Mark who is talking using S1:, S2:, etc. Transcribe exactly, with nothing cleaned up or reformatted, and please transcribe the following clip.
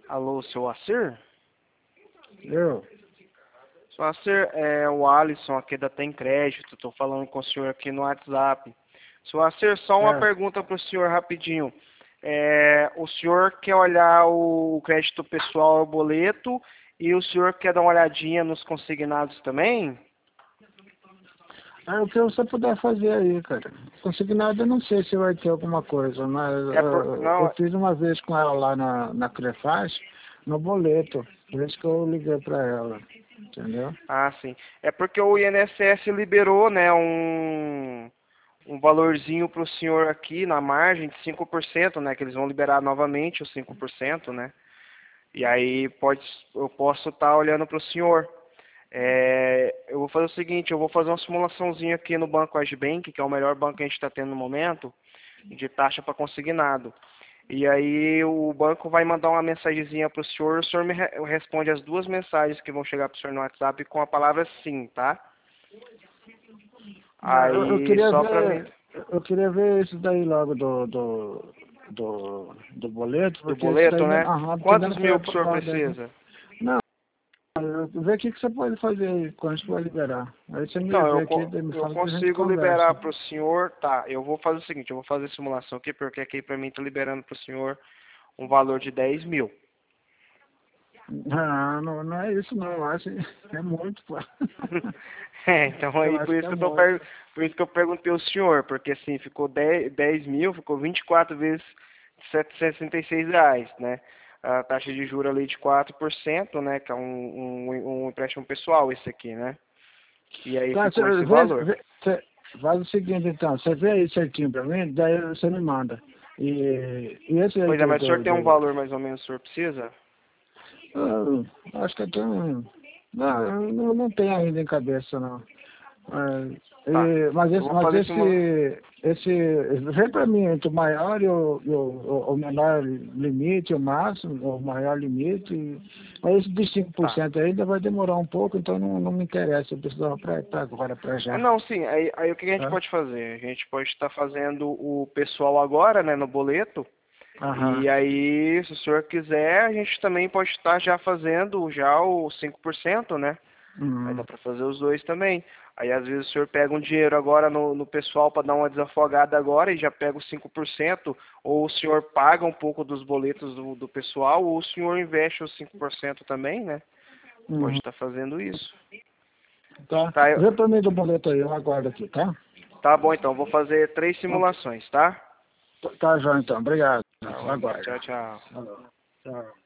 S1: Alô, seu Acir?
S2: Eu?
S1: Seu Acir, é o Alisson aqui da Tem Crédito. Estou falando com o senhor aqui no WhatsApp. Seu Acir, só uma
S2: É.
S1: pergunta para o senhor rapidinho. É, o senhor quer olhar o crédito pessoal, o boleto, e o senhor quer dar uma olhadinha nos consignados também?
S2: É o que você puder fazer aí, cara. Consignado eu não sei se vai ter alguma coisa, mas
S1: É por,
S2: eu, eu
S1: não,
S2: fiz uma vez com ela lá na, na Crefaz, no boleto. Por isso que eu liguei pra ela, entendeu?
S1: ah, sim. É porque o I N S S liberou, né, um, um valorzinho para o senhor aqui na margem de cinco por cento, né, que eles vão liberar novamente os cinco por cento, né? E aí pode, eu posso estar olhando para o senhor. É, eu vou fazer o seguinte, eu vou fazer uma simulaçãozinha aqui no Banco Agibank, que é o melhor banco que a gente está tendo no momento, de taxa para consignado. E aí o banco vai mandar uma mensagenzinha para o senhor, o senhor me re responde as duas mensagens que vão chegar para o senhor no WhatsApp com a palavra sim, tá?
S2: Eu, eu
S1: Aí
S2: queria
S1: só para mim,
S2: ver, eu queria ver isso daí logo do, do, do, do boleto,
S1: do
S2: porque isso daí,
S1: boleto,
S2: ainda-
S1: né?
S2: aham, porque ainda
S1: Quantos
S2: não foi
S1: mil que o senhor
S2: aprovado ainda.
S1: precisa?
S2: Não, vê o que, que você pode fazer aí, quando a gente vai liberar. Aí você me
S1: Então,
S2: vê
S1: eu,
S2: aqui,
S1: co-
S2: me
S1: eu
S2: fala que a gente
S1: consigo
S2: conversa.
S1: liberar para o senhor, tá, eu vou fazer o seguinte, eu vou fazer a simulação aqui, porque aqui para mim está liberando para o senhor um valor de dez mil.
S2: Não, não, não é isso não, eu acho que é muito, pô.
S1: É, então
S2: Eu
S1: aí por
S2: acho que
S1: isso
S2: é
S1: que eu tô
S2: muito.
S1: per... por isso que eu perguntei ao senhor, porque assim, ficou dez, dez mil, ficou vinte e quatro vezes setecentos e sessenta e seis reais, né? A taxa de juros ali de quatro por cento, né? Que é um, um, um empréstimo pessoal esse aqui, né? E aí
S2: Tá,
S1: ficou
S2: você
S1: esse
S2: vê,
S1: valor.
S2: vê, você faz o seguinte então, você vê aí certinho pra mim, daí você me manda. E, e esse aí
S1: Pois é,
S2: do,
S1: mas o senhor
S2: do,
S1: tem um
S2: do
S1: valor mais ou menos que o senhor precisa?
S2: eu acho que eu tenho, não, eu não, não tenho ainda em cabeça não. Mas,
S1: Tá.
S2: e, mas,
S1: Eu
S2: esse,
S1: vou
S2: mas
S1: fazer simula...
S2: esse, esse, vem pra mim entre o maior e o, e o, o menor limite, o máximo, o maior limite. Mas esse de cinco por
S1: Tá.
S2: cento ainda vai demorar um pouco, então não, não me interessa, eu precisava pra, pra agora, pra
S1: Ah,
S2: já.
S1: não, sim. Aí, aí o que a gente
S2: Tá?
S1: pode fazer? A gente pode estar fazendo o pessoal agora, né, no boleto.
S2: Aham.
S1: E aí, se o senhor quiser, a gente também pode estar já fazendo já o cinco por cento, né? Aí dá
S2: Uhum.
S1: para fazer os dois também. Aí às vezes o senhor pega um dinheiro agora no, no pessoal para dar uma desafogada agora e já pega os cinco por cento, ou o senhor paga um pouco dos boletos do, do pessoal, ou o senhor investe os cinco por cento também, né? Pode
S2: Uhum.
S1: estar fazendo isso.
S2: Tá?
S1: Tá, eu-
S2: Vê pra mim do boleto aí, eu aguardo aqui, tá?
S1: tá bom então, vou fazer três
S2: Então,
S1: simulações, tá?
S2: tá, João, então. Obrigado.
S1: Tá
S2: Eu
S1: bom então,
S2: aguardo.
S1: tchau, tchau.
S2: Falou. Tchau.